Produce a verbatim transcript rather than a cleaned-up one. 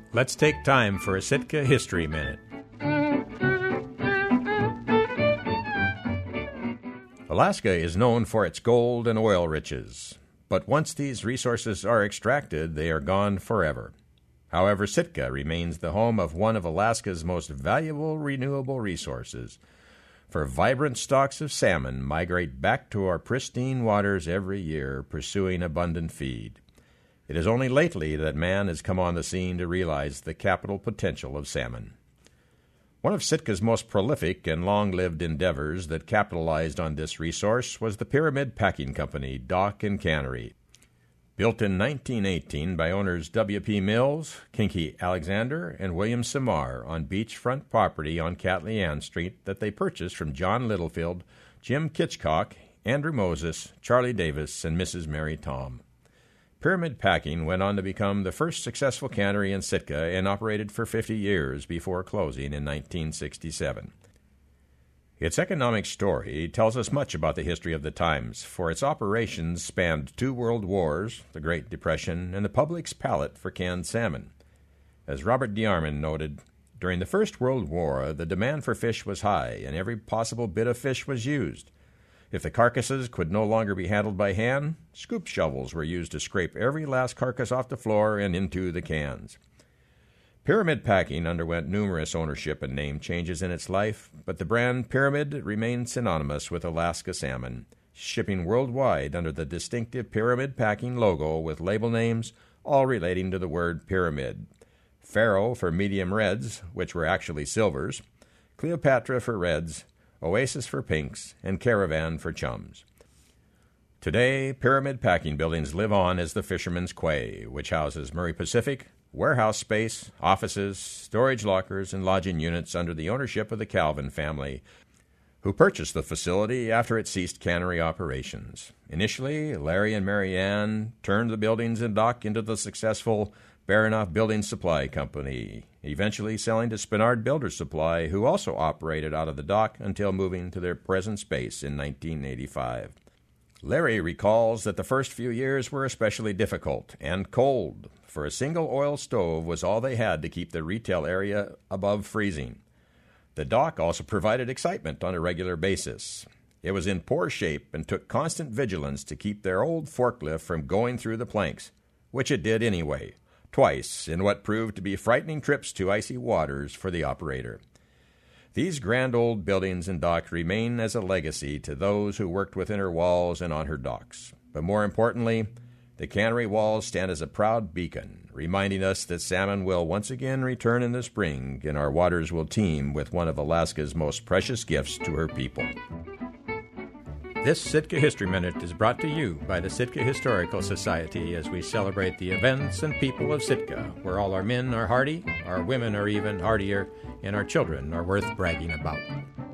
Let's take time for a Sitka History Minute. Alaska is known for its gold and oil riches, but once these resources are extracted, they are gone forever. However, Sitka remains the home of one of Alaska's most valuable renewable resources, for vibrant stocks of salmon migrate back to our pristine waters every year, pursuing abundant feed. It is only lately that man has come on the scene to realize the capital potential of salmon. One of Sitka's most prolific and long-lived endeavors that capitalized on this resource was the Pyramid Packing Company, Dock and Cannery. Built in nineteen eighteen by owners W P Mills, Kinky Alexander, and William Samar on beachfront property on Catleyan Street that they purchased from John Littlefield, Jim Kitchcock, Andrew Moses, Charlie Davis, and Missus Mary Tom. Pyramid Packing went on to become the first successful cannery in Sitka and operated for fifty years before closing in nineteen sixty-seven. Its economic story tells us much about the history of the times, for its operations spanned two world wars, the Great Depression, and the public's palate for canned salmon. As Robert DeArmond noted, during the First World War, the demand for fish was high, and every possible bit of fish was used. If the carcasses could no longer be handled by hand, scoop shovels were used to scrape every last carcass off the floor and into the cans. Pyramid Packing underwent numerous ownership and name changes in its life, but the brand Pyramid remained synonymous with Alaska salmon, shipping worldwide under the distinctive Pyramid Packing logo with label names all relating to the word pyramid. Faro for medium reds, which were actually silvers, Cleopatra for reds, Oasis for pinks, and Caravan for chums. Today, Pyramid Packing buildings live on as the Fisherman's Quay, which houses Murray Pacific, warehouse space, offices, storage lockers, and lodging units under the ownership of the Calvin family, who purchased the facility after it ceased cannery operations. Initially, Larry and Mary Ann turned the buildings and dock into the successful Baranoff Building Supply Company, eventually selling to Spenard Builder Supply, who also operated out of the dock until moving to their present space in nineteen eighty-five. Larry recalls that the first few years were especially difficult and cold, for a single oil stove was all they had to keep the retail area above freezing. The dock also provided excitement on a regular basis. It was in poor shape and took constant vigilance to keep their old forklift from going through the planks, which it did anyway, twice in what proved to be frightening trips to icy waters for the operator. These grand old buildings and docks remain as a legacy to those who worked within her walls and on her docks. But more importantly, the cannery walls stand as a proud beacon, reminding us that salmon will once again return in the spring and our waters will teem with one of Alaska's most precious gifts to her people. This Sitka History Minute is brought to you by the Sitka Historical Society as we celebrate the events and people of Sitka, where all our men are hardy, our women are even hardier, and our children are worth bragging about.